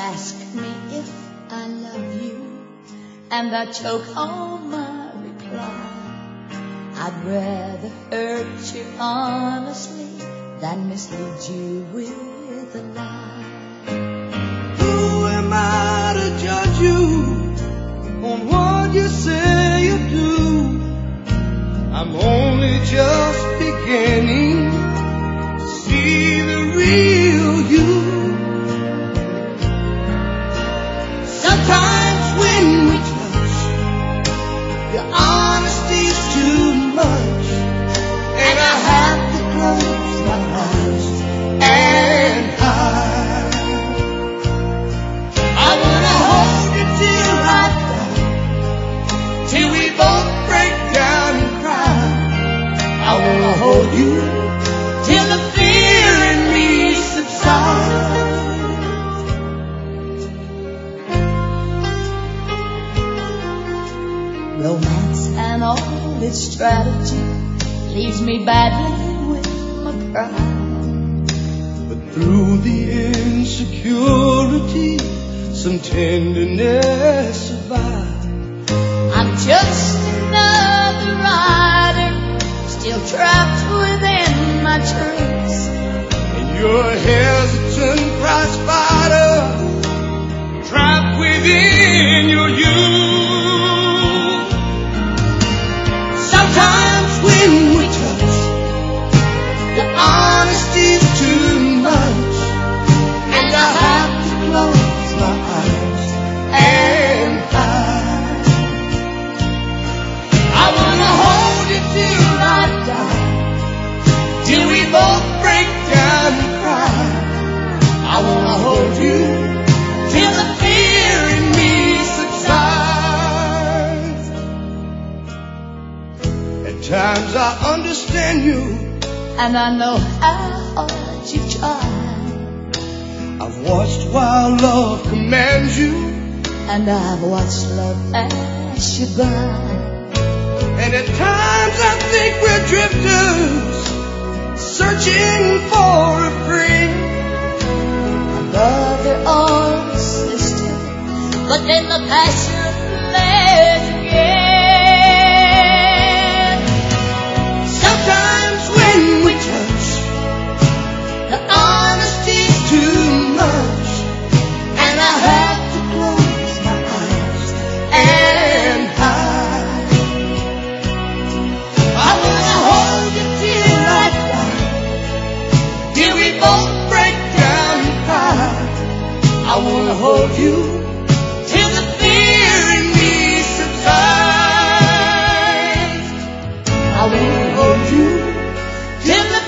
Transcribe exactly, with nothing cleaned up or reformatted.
ask me if I love you, and I choke on my reply. I'd rather hurt you honestly than mislead you with a lie. Who am I to judge you on what you say you do? I'm only just beginning to see the real you. Sometimes when we touch, your honesty's too much, and I have to close my eyes and hide. I wanna hold you till I die, till we both break down and cry. I wanna hold you till the fear in me subsides. Romance and all its strategy leaves me battling with my pride. But through the insecurity, some tenderness survives. I'm just another rider, still trapped within my truths. And you're a hesitant prize fighter, trapped within your youth. Sometimes when we touch, the honesty's too much, and I have to close my eyes and hide. I wanna hold you till I die, till we both break down and cry. I wanna hold you till the fear in me subsides. At times I understand you, And I know how hard you tried, I've watched while love commands you, and I've watched love pass you by. and at times I think we're drifters, searching for a friend, A brother or a sister, but then the passion flares again. Sometimes when we touch, The honesty's too much, and I have to close my eyes. and hide. I wanna hold you till I die, till we both break down and cry. I wanna hold you till the fear in me subsides. I wanna hold you till the